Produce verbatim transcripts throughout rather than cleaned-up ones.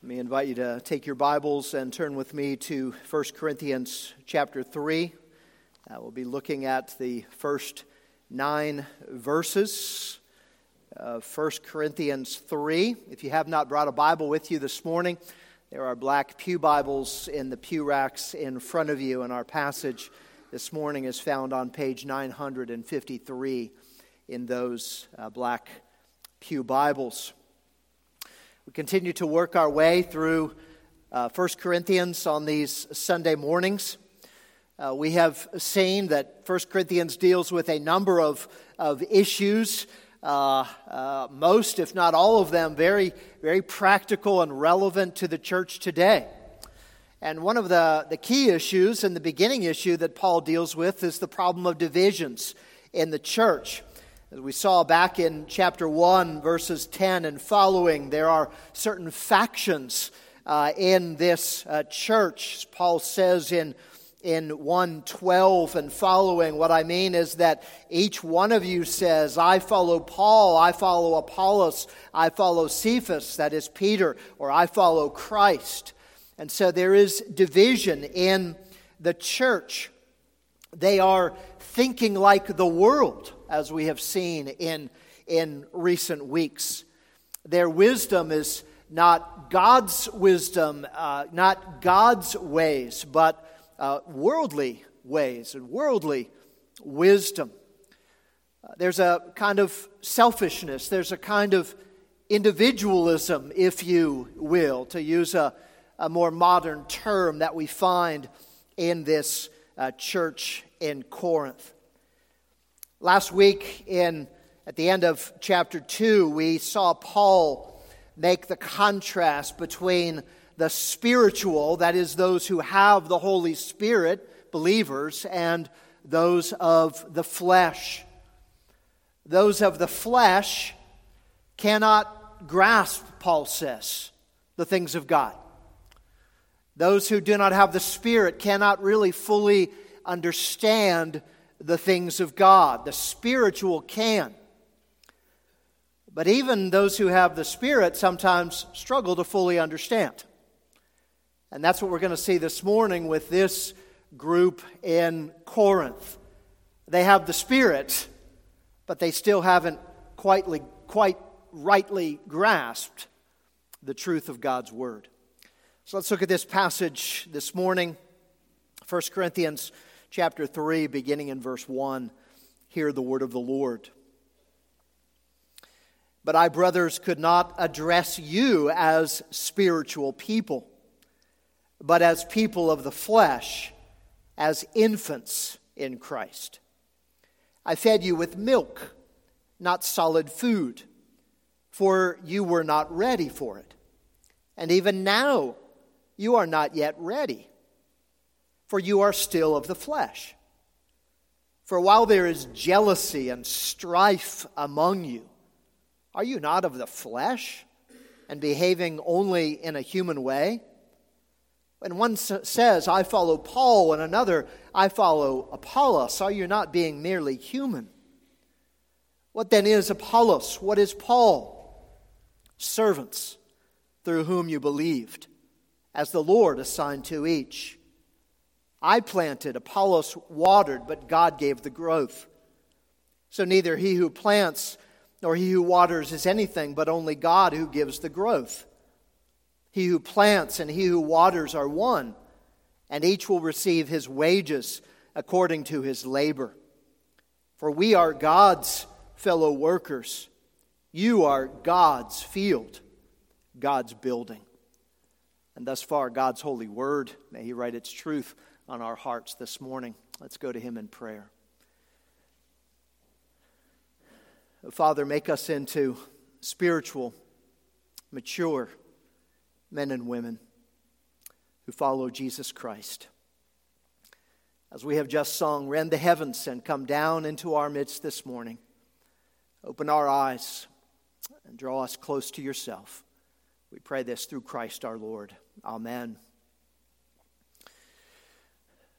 Let me invite you to take your Bibles and turn with me to First Corinthians chapter three. Uh, we'll be looking at the first nine verses of First Corinthians three. If you have not brought a Bible with you this morning, there are black pew Bibles in the pew racks in front of you, and our passage this morning is found on page nine hundred fifty-three in those uh, black pew Bibles. We continue to work our way through uh, First Corinthians on these Sunday mornings. Uh, we have seen that First Corinthians deals with a number of, of issues, uh, uh, most, if not all of them, very, very practical and relevant to the church today. And one of the, the key issues and the beginning issue that Paul deals with is the problem of divisions in the church. As we saw back in chapter one, verses ten and following, there are certain factions uh, in this uh, church. Paul says in, in one twelve and following, what I mean is that each one of you says, I follow Paul, I follow Apollos, I follow Cephas, that is Peter, or I follow Christ. And so there is division in the church. They are thinking like the world, as we have seen in, in recent weeks. Their wisdom is not God's wisdom, uh, not God's ways, but uh, worldly ways and worldly wisdom. Uh, there's a kind of selfishness, there's a kind of individualism, if you will, to use a, a more modern term that we find in this uh, church in Corinth. Last week, in at the end of chapter two, we saw Paul make the contrast between the spiritual, that is, those who have the Holy Spirit, believers, and those of the flesh. Those of the flesh cannot grasp, Paul says, the things of God. Those who do not have the Spirit cannot really fully understand the things of God. The spiritual can. But even those who have the Spirit sometimes struggle to fully understand. And that's what we're going to see this morning with this group in Corinth. They have the Spirit, but they still haven't quite, quite rightly grasped the truth of God's Word. So let's look at this passage this morning. First Corinthians chapter three, beginning in verse one. Hear the word of the Lord. But I, brothers, could not address you as spiritual people, but as people of the flesh, as infants in Christ. I fed you with milk, not solid food, for you were not ready for it. And even now you are not yet ready, for you are still of the flesh. For while there is jealousy and strife among you, are you not of the flesh and behaving only in a human way? When one says, I follow Paul, and another, I follow Apollos, are you not being merely human? What then is Apollos? What is Paul? Servants through whom you believed, as the Lord assigned to each. I planted, Apollos watered, but God gave the growth. So neither he who plants nor he who waters is anything, but only God who gives the growth. He who plants and he who waters are one, and each will receive his wages according to his labor. For we are God's fellow workers. You are God's field, God's building. And thus far, God's holy word, may He write its truth on our hearts this morning. Let's go to Him in prayer. Father, make us into spiritual, mature men and women who follow Jesus Christ. As we have just sung, rend the heavens and come down into our midst this morning. Open our eyes and draw us close to yourself. We pray this through Christ our Lord. Amen.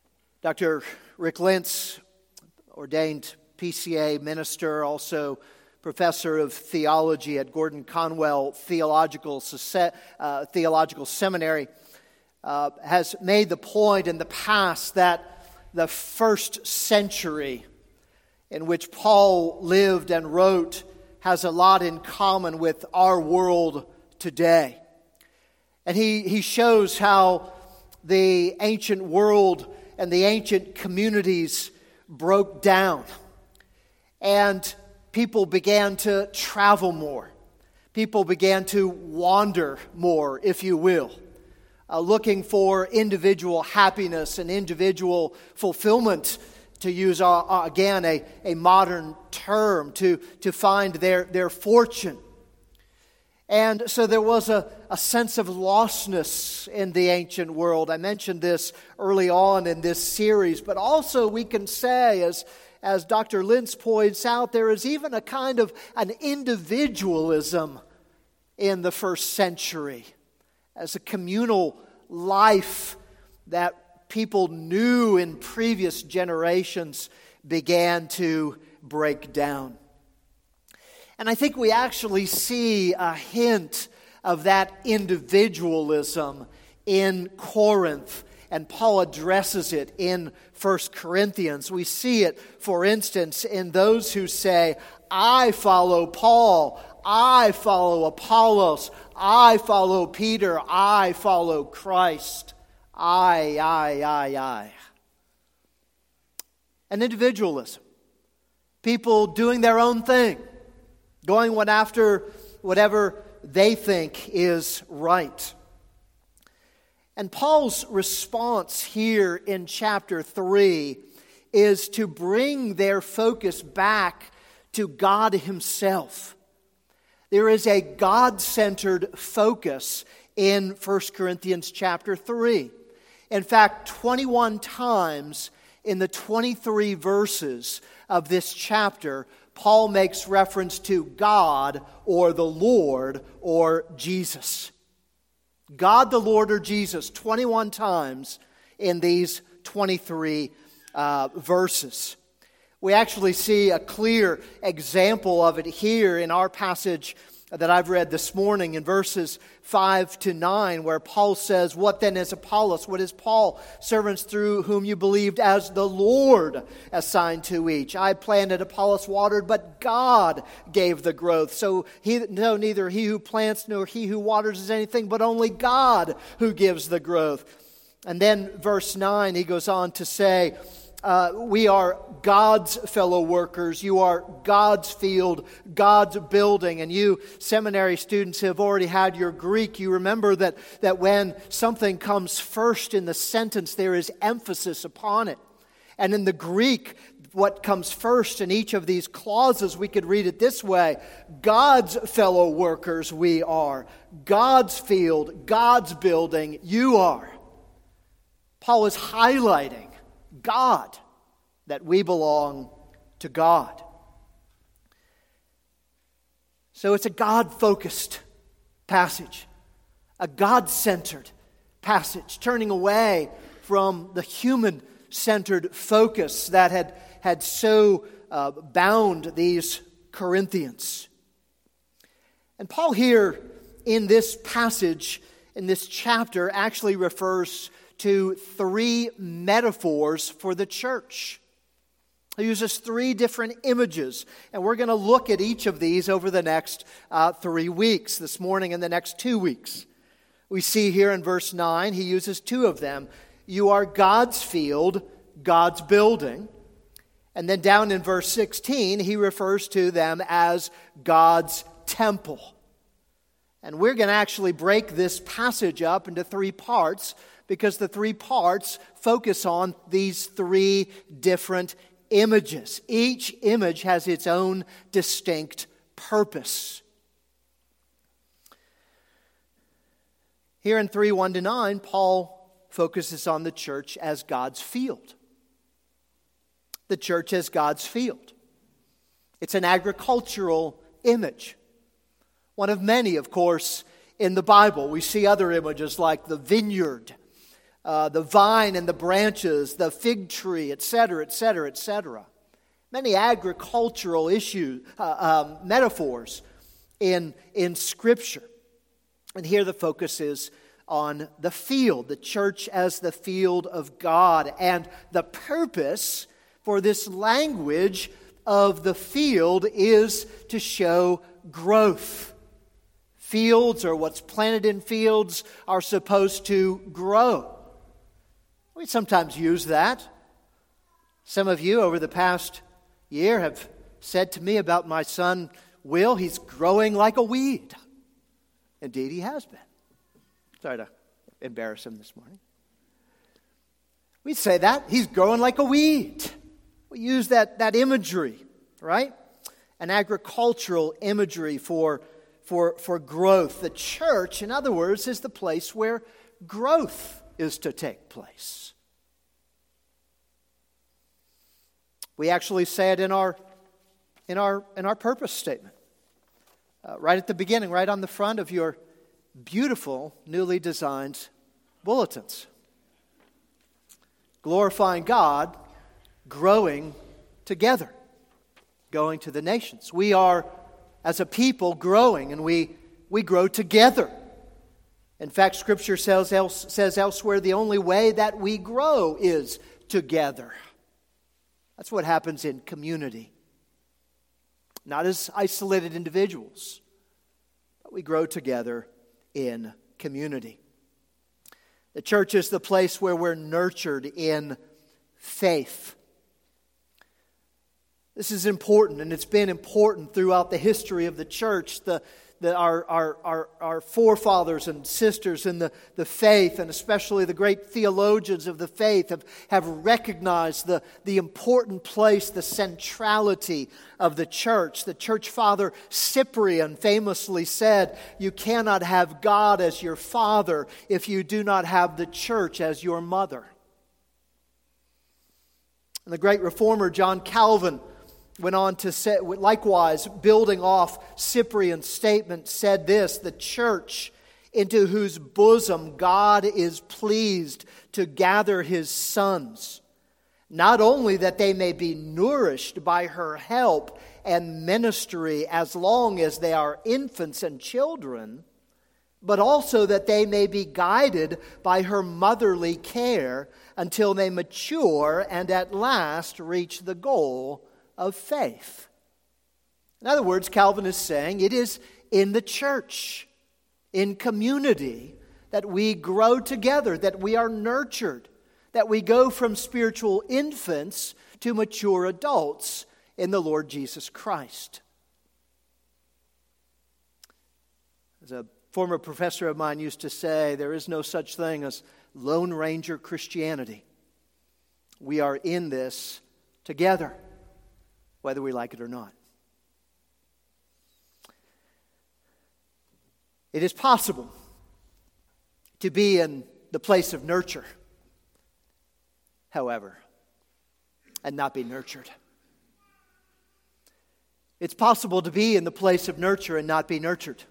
Doctor Rick Lentz, ordained P C A minister, also professor of theology at Gordon Conwell Theological, uh, Theological Seminary, uh, has made the point in the past that the first century in which Paul lived and wrote has a lot in common with our world today. And he, he shows how the ancient world and the ancient communities broke down. And people began to travel more. People began to wander more, if you will, uh, looking for individual happiness and individual fulfillment, to use, uh, uh, again, a, a modern term, to, to find their, their fortune. And so there was a, a sense of lostness in the ancient world. I mentioned this early on in this series, but also we can say, as, as Doctor Lintz points out, there is even a kind of an individualism in the first century, as a communal life that people knew in previous generations began to break down. And I think we actually see a hint of that individualism in Corinth, and Paul addresses it in First Corinthians. We see it, for instance, in those who say, I follow Paul, I follow Apollos, I follow Peter, I follow Christ. I, I, I, I. An individualism. People doing their own thing. Going one after whatever they think is right. And Paul's response here in chapter three is to bring their focus back to God Himself. There is a God-centered focus in First Corinthians chapter three. In fact, twenty-one times in the twenty-three verses of this chapter, Paul makes reference to God or the Lord or Jesus. God, the Lord, or Jesus, twenty-one times in these twenty-three uh, verses. We actually see a clear example of it here in our passage that I've read this morning in verses five to nine, where Paul says, what then is Apollos? What is Paul? Servants through whom you believed, as the Lord assigned to each. I planted, Apollos watered, but God gave the growth. So he, no, neither he who plants nor he who waters is anything, but only God who gives the growth. And then verse nine, he goes on to say, Uh, we are God's fellow workers. You are God's field, God's building. And you seminary students have already had your Greek. You remember that, that when something comes first in the sentence, there is emphasis upon it. And in the Greek, what comes first in each of these clauses, we could read it this way: God's fellow workers we are. God's field, God's building, you are. Paul is highlighting God, that we belong to God. So it's a God-focused passage, a God-centered passage, turning away from the human-centered focus that had, had so uh, bound these Corinthians. And Paul here in this passage, in this chapter, actually refers to three metaphors for the church. He uses three different images, and we're going to look at each of these over the next uh, three weeks, this morning and the next two weeks. We see here in verse nine, he uses two of them. You are God's field, God's building. And then down in verse sixteen, he refers to them as God's temple. And we're going to actually break this passage up into three parts, because the three parts focus on these three different images. Each image has its own distinct purpose. Here in three, one to nine, Paul focuses on the church as God's field. The church as God's field. It's an agricultural image. One of many, of course, in the Bible. We see other images like the vineyard, Uh, the vine and the branches, the fig tree, et cetera, et cetera, et cetera. many agricultural issue uh, um, metaphors in, in Scripture. And here the focus is on the field, the church as the field of God. And the purpose for this language of the field is to show growth. Fields, or what's planted in fields, are supposed to grow. We sometimes use that. Some of you over the past year have said to me about my son Will, he's growing like a weed. Indeed, he has been. Sorry to embarrass him this morning. We say that. He's growing like a weed. We use that, that imagery, right? An agricultural imagery for, for, for growth. The church, in other words, is the place where growth is to take place. We actually say it in our, in our, in our purpose statement. Uh, right at the beginning, right on the front of your beautiful, newly designed bulletins. Glorifying God, growing together, going to the nations. We are, as a people, growing, and we, we grow together. In fact, Scripture says, else, says elsewhere, the only way that we grow is together. That's what happens in community. Not as isolated individuals, but we grow together in community. The church is the place where we're nurtured in faith. This is important, and it's been important throughout the history of the church. The, the, our, our, our, our forefathers and sisters in the, the faith, and especially the great theologians of the faith, have, have recognized the, the important place, the centrality of the church. The church father Cyprian famously said, "You cannot have God as your father if you do not have the church as your mother." And the great reformer John Calvin went on to say, likewise, building off Cyprian's statement, said this: "The church into whose bosom God is pleased to gather His sons, not only that they may be nourished by her help and ministry as long as they are infants and children, but also that they may be guided by her motherly care until they mature and at last reach the goal of faith." In other words, Calvin is saying it is in the church, in community, that we grow together, that we are nurtured, that we go from spiritual infants to mature adults in the Lord Jesus Christ. As a former professor of mine used to say, there is no such thing as Lone Ranger Christianity. We are in this together, whether we like it or not. It is possible to be in the place of nurture, however, and not be nurtured. It's possible to be in the place of nurture and not be nurtured.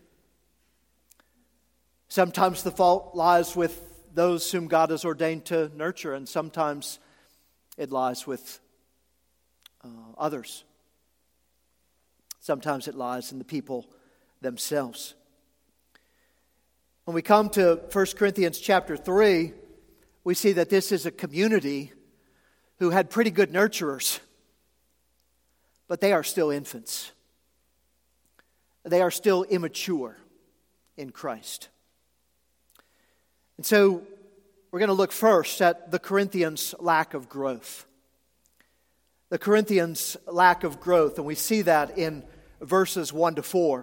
Sometimes the fault lies with those whom God has ordained to nurture, and sometimes it lies with uh, others. Sometimes it lies in the people themselves. When we come to First Corinthians chapter three, we see that this is a community who had pretty good nurturers, but they are still infants. They are still immature in Christ. And so we're going to look first at the Corinthians' lack of growth. The Corinthians' lack of growth, and we see that in verses one to four.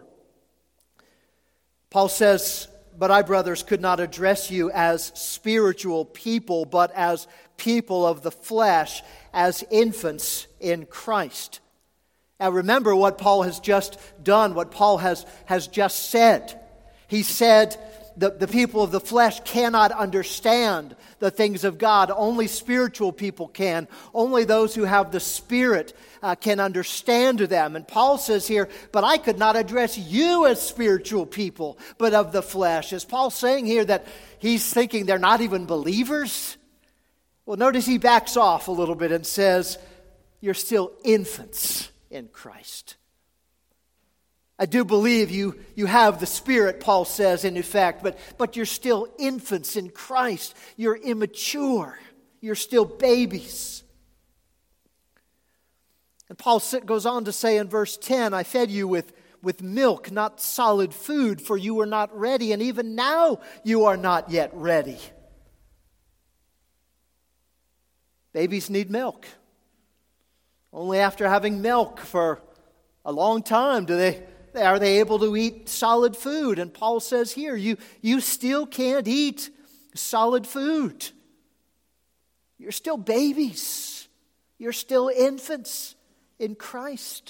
Paul says, "But I, brothers, could not address you as spiritual people, but as people of the flesh, as infants in Christ." Now remember what Paul has just done, what Paul has, has just said. He said the, the people of the flesh cannot understand the things of God. Only spiritual people can. Only those who have the Spirit uh, can understand them. And Paul says here, "But I could not address you as spiritual people, but of the flesh." Is Paul saying here that he's thinking they're not even believers? Well, notice he backs off a little bit and says, you're still infants in Christ. I do believe you, you have the Spirit, Paul says, in effect, but, but you're still infants in Christ. You're immature. You're still babies. And Paul goes on to say in verse ten, I fed you with, with milk, not solid food, for you were not ready, and even now you are not yet ready. Babies need milk. Only after having milk for a long time do they are they able to eat solid food. And Paul says here, you, you still can't eat solid food. You're still babies. You're still infants in Christ.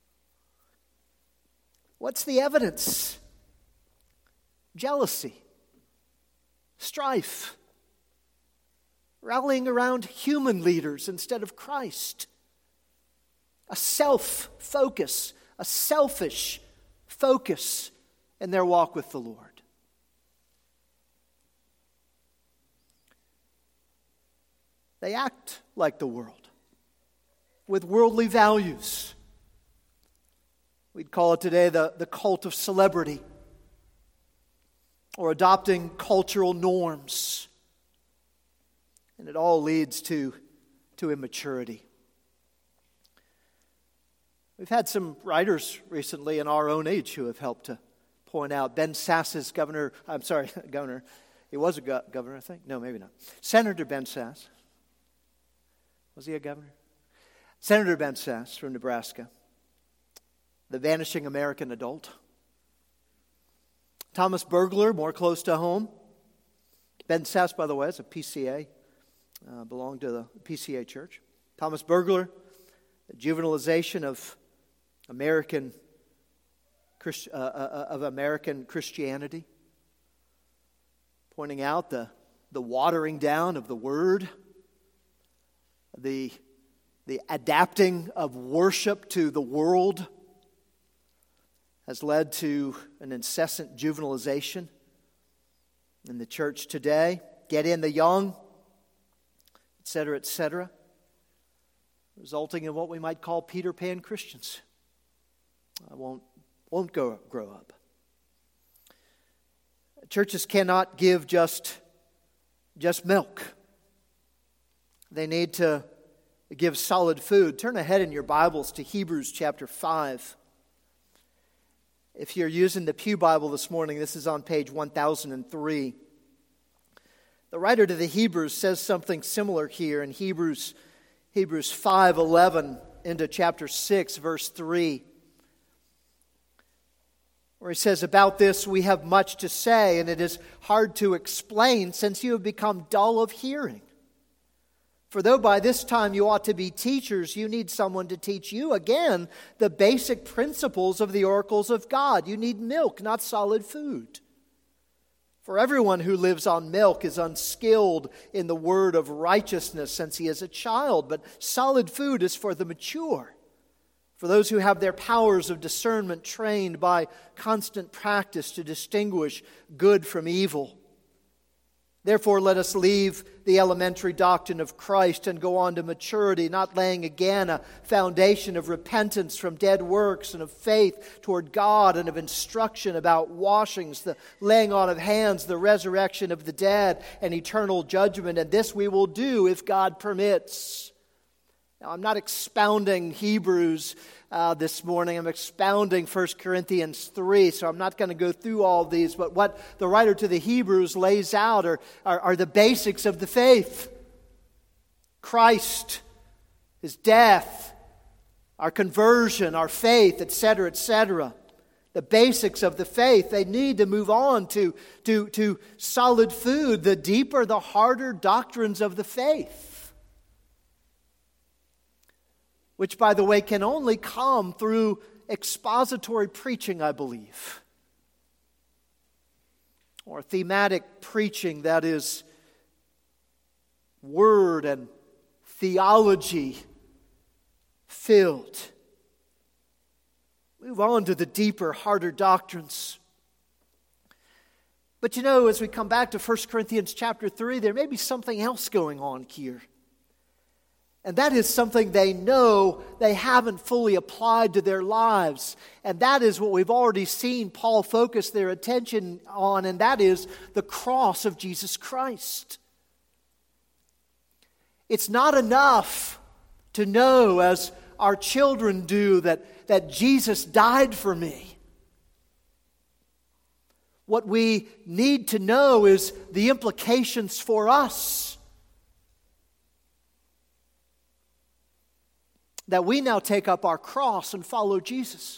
What's the evidence? Jealousy, strife, rallying around human leaders instead of Christ, a self-focus, a selfish focus in their walk with the Lord. They act like the world, with worldly values. We'd call it today the, the cult of celebrity, or adopting cultural norms. And it all leads to, to immaturity. We've had some writers recently in our own age who have helped to point out. Ben Sass's governor, I'm sorry, governor, he was a go- governor, I think. No, maybe not. Senator Ben Sass. Was he a governor? Senator Ben Sass from Nebraska. The vanishing American adult. Thomas Bergler, more close to home. Ben Sass, by the way, is a P C A. Uh, belonged to the P C A church. Thomas Bergler, the juvenilization of American Christ, uh, uh, of American Christianity, pointing out the the watering down of the Word, the the adapting of worship to the world, has led to an incessant juvenilization in the church today. Get in the young, et cetera, et cetera, resulting in what we might call Peter Pan Christians. I won't, won't go, grow up. Churches cannot give just, just milk. They need to give solid food. Turn ahead in your Bibles to Hebrews chapter five. If you're using the Pew Bible this morning, this is on page one thousand three. The writer to the Hebrews says something similar here in Hebrews, Hebrews five eleven into chapter six, verse three. Where he says, about this we have much to say, and it is hard to explain since you have become dull of hearing. For though by this time you ought to be teachers, you need someone to teach you again the basic principles of the oracles of God. You need milk, not solid food. For everyone who lives on milk is unskilled in the word of righteousness since he is a child, but solid food is for the mature, for those who have their powers of discernment trained by constant practice to distinguish good from evil. Therefore, let us leave the elementary doctrine of Christ and go on to maturity, not laying again a foundation of repentance from dead works and of faith toward God and of instruction about washings, the laying on of hands, the resurrection of the dead, and eternal judgment. And this we will do if God permits. Now, I'm not expounding Hebrews uh, this morning. I'm expounding First Corinthians three, so I'm not going to go through all these. But what the writer to the Hebrews lays out are, are, are the basics of the faith. Christ, His death, our conversion, our faith, et cetera, et cetera. The basics of the faith. They need to move on to, to, to solid food, the deeper, the harder doctrines of the faith. Which, by the way, can only come through expository preaching, I believe. Or thematic preaching that is word and theology filled. Move on to the deeper, harder doctrines. But you know, as we come back to First Corinthians chapter three, there may be something else going on here. And that is something they know they haven't fully applied to their lives. And that is what we've already seen Paul focus their attention on, and that is the cross of Jesus Christ. It's not enough to know, as our children do, that, that Jesus died for me. What we need to know is the implications for us. That we now take up our cross and follow Jesus.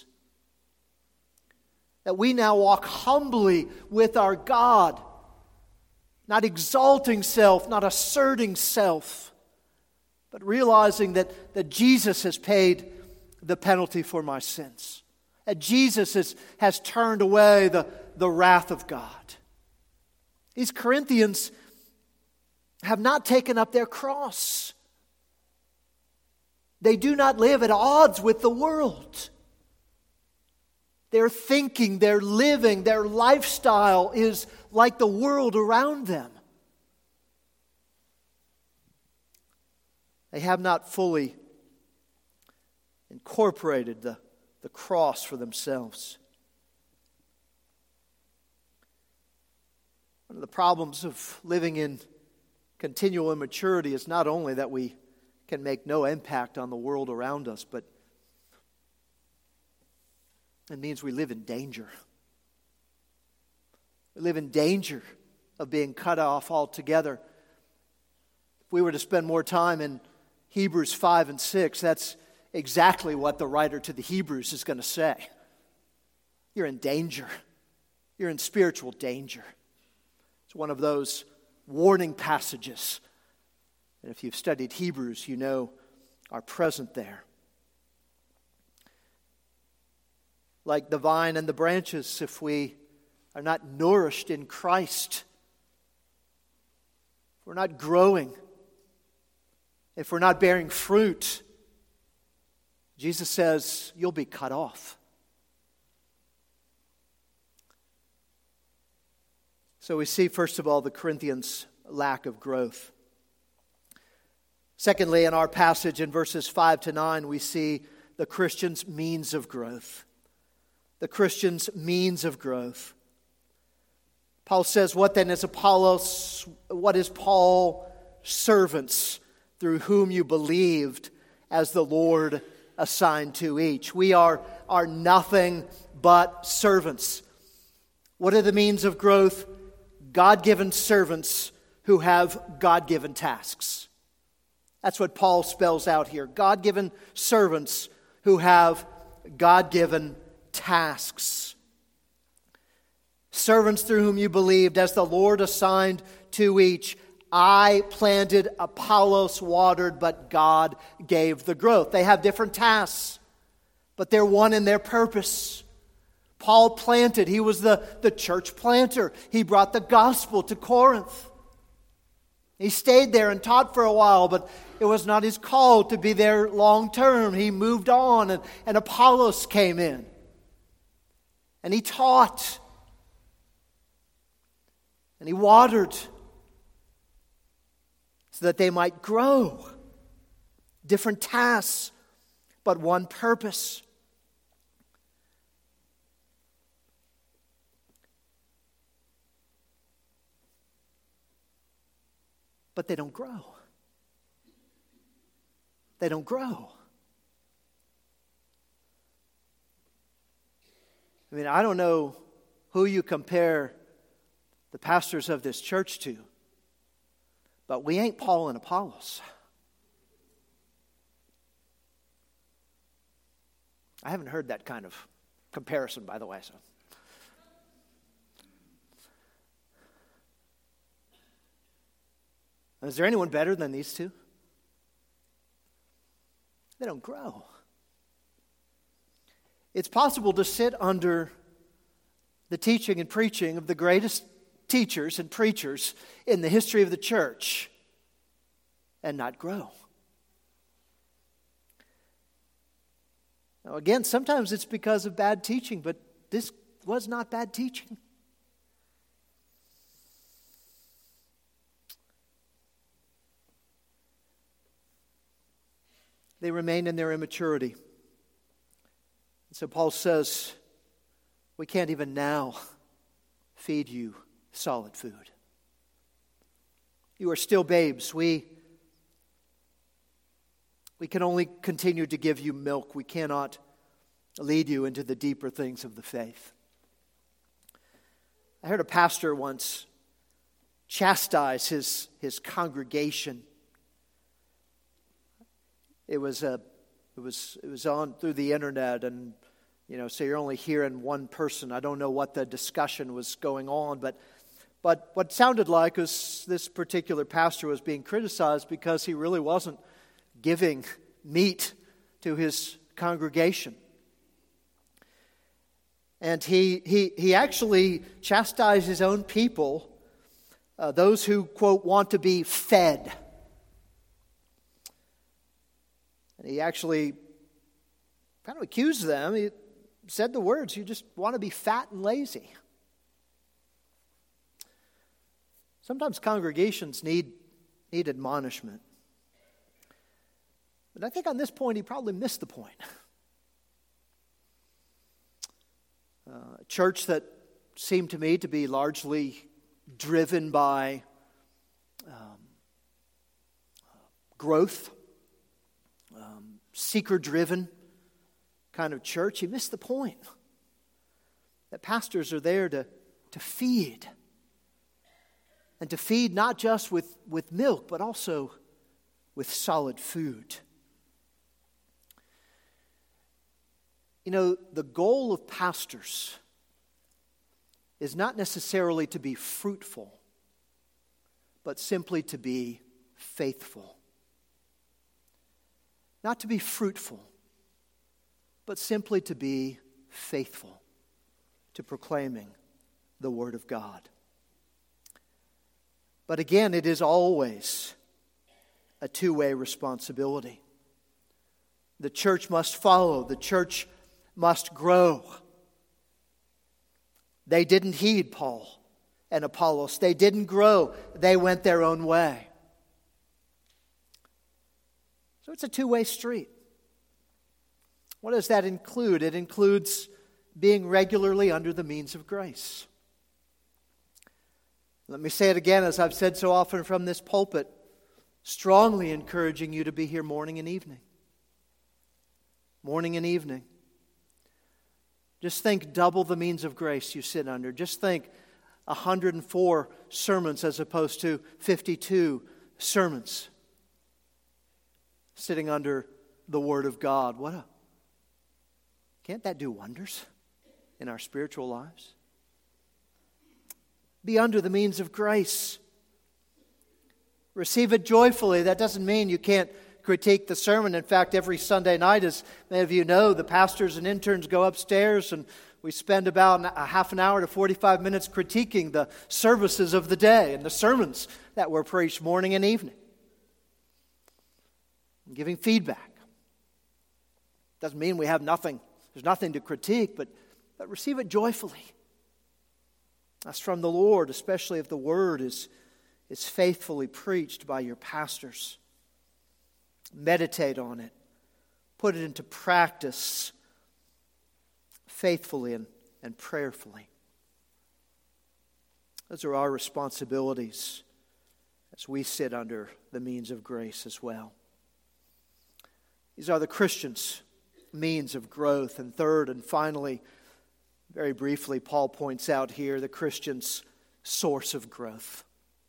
That we now walk humbly with our God, not exalting self, not asserting self, but realizing that, that Jesus has paid the penalty for my sins. That Jesus has, has turned away the, the wrath of God. These Corinthians have not taken up their cross. They do not live at odds with the world. Their thinking, their living, their lifestyle is like the world around them. They have not fully incorporated the, the cross for themselves. One of the problems of living in continual immaturity is not only that we can make no impact on the world around us, but it means we live in danger. We live in danger of being cut off altogether. If we were to spend more time in Hebrews five and six, that's exactly what the writer to the Hebrews is going to say. You're in danger. You're in spiritual danger. It's one of those warning passages. And if you've studied Hebrews, you know are present there. Like the vine and the branches, if we are not nourished in Christ, if we're not growing, if we're not bearing fruit, Jesus says you'll be cut off. So we see, first of all, the Corinthians' lack of growth. Secondly, in our passage in verses five to nine, we see the Christian's means of growth. The Christian's means of growth. Paul says, what then is Apollos? What is Paul? Servants through whom you believed, as the Lord assigned to each. We are, are nothing but servants. What are the means of growth? God-given servants who have God-given tasks. That's what Paul spells out here. God-given servants who have God-given tasks. Servants through whom you believed, as the Lord assigned to each. I planted, Apollos watered, but God gave the growth. They have different tasks, but they're one in their purpose. Paul planted. He was the, the church planter. He brought the gospel to Corinth. He stayed there and taught for a while, but it was not his call to be there long term. He moved on, and, and Apollos came in. And he taught. And he watered so that they might grow. Different tasks, but one purpose. But they don't grow. They don't grow. I mean, I don't know who you compare the pastors of this church to, but we ain't Paul and Apollos. I haven't heard that kind of comparison, by the way. So. Is there anyone better than these two? They don't grow. It's possible to sit under the teaching and preaching of the greatest teachers and preachers in the history of the church and not grow. Now again, sometimes it's because of bad teaching, but this was not bad teaching. they remain in their immaturity. And so Paul says, we can't even now feed you solid food. You are still babes. We, we can only continue to give you milk. We cannot lead you into the deeper things of the faith. I heard a pastor once chastise his, his congregation. It was a it was it was on through the internet, and you know, so you're only hearing one person. I don't know what the discussion was going on, but but what sounded like was this particular pastor was being criticized because he really wasn't giving meat to his congregation. And he he he actually chastised his own people, uh, those who, quote, want to be fed. And he actually kind of accused them. He said the words, you just want to be fat and lazy. Sometimes congregations need, need admonishment. But I think on this point, he probably missed the point. Uh, a church that seemed to me to be largely driven by um, growth, um, seeker-driven kind of church, he missed the point. That pastors are there to, to feed. And to feed not just with, with milk, but also with solid food. You know, the goal of pastors is not necessarily to be fruitful, but simply to be faithful. Not to be fruitful, but simply to be faithful to proclaiming the Word of God. But again, it is always a two-way responsibility. The church must follow. The church must grow. They didn't heed Paul and Apollos. They didn't grow. They went their own way. So it's a two-way street. What does that include? It includes being regularly under the means of grace. Let me say it again, as I've said so often from this pulpit, strongly encouraging you to be here morning and evening. Morning and evening. Just think double the means of grace you sit under. Just think one hundred four sermons as opposed to fifty-two sermons. Sitting under the Word of God. What a... Can't that do wonders in our spiritual lives? Be under the means of grace. Receive it joyfully. That doesn't mean you can't critique the sermon. In fact, every Sunday night, as many of you know, the pastors and interns go upstairs and we spend about a half an hour to forty-five minutes critiquing the services of the day and the sermons that were preached morning and evening. And giving feedback. Doesn't mean we have nothing. There's nothing to critique, but, but receive it joyfully. That's from the Lord, especially if the Word is, is faithfully preached by your pastors. Meditate on it. Put it into practice faithfully and, and prayerfully. Those are our responsibilities as we sit under the means of grace as well. These are the Christians' means of growth. And third and finally, very briefly, Paul points out here the Christian's source of growth.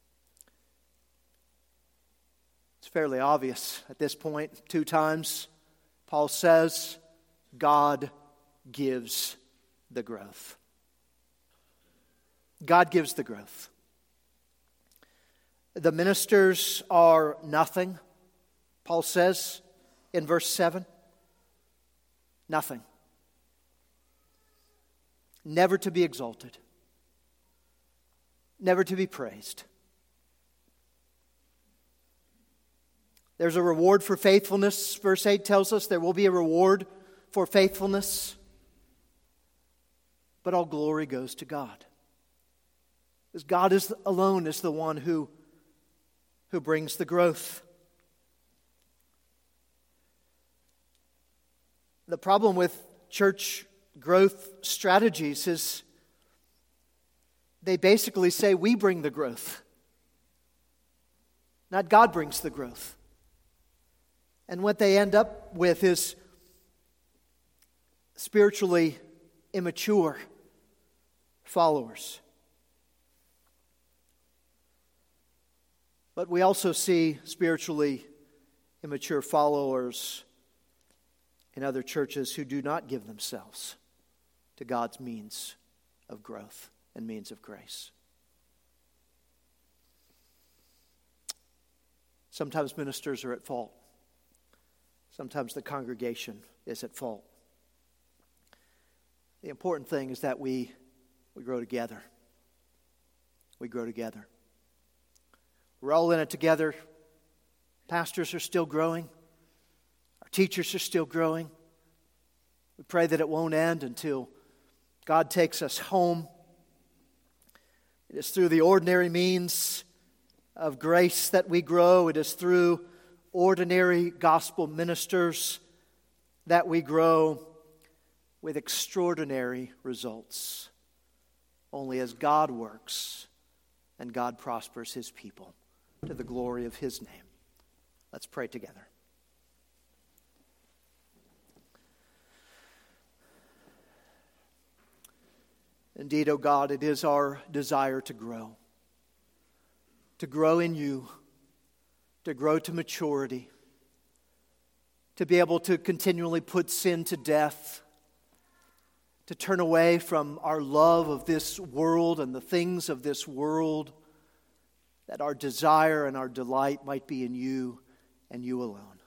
It's fairly obvious at this point. Two times, Paul says, God gives the growth. God gives the growth. The ministers are nothing, Paul says in verse seven. Nothing. Never to be exalted. Never to be praised. There's a reward for faithfulness. Verse eight tells us there will be a reward for faithfulness. But all glory goes to God. Because God is alone is the one who, who brings the growth. The problem with church growth strategies is they basically say we bring the growth, not God brings the growth. And what they end up with is spiritually immature followers. But we also see spiritually immature followers in other churches who do not give themselves to God's means of growth and means of grace. Sometimes ministers are at fault. Sometimes the congregation is at fault. The important thing is that we, we grow together. We grow together. We're all in it together. Pastors are still growing. Our teachers are still growing. We pray that it won't end until God takes us home. It is through the ordinary means of grace that we grow. It is through ordinary gospel ministers that we grow with extraordinary results. Only as God works and God prospers His people to the glory of His name. Let's pray together. Indeed, O God, it is our desire to grow. To grow in You. To grow to maturity. To be able to continually put sin to death. To turn away from our love of this world and the things of this world. That our desire and our delight might be in You and You alone.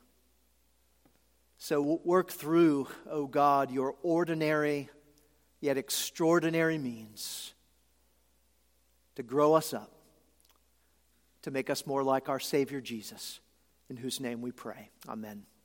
So work through, O God, Your ordinary yet extraordinary means to grow us up, to make us more like our Savior Jesus, in whose name we pray. Amen.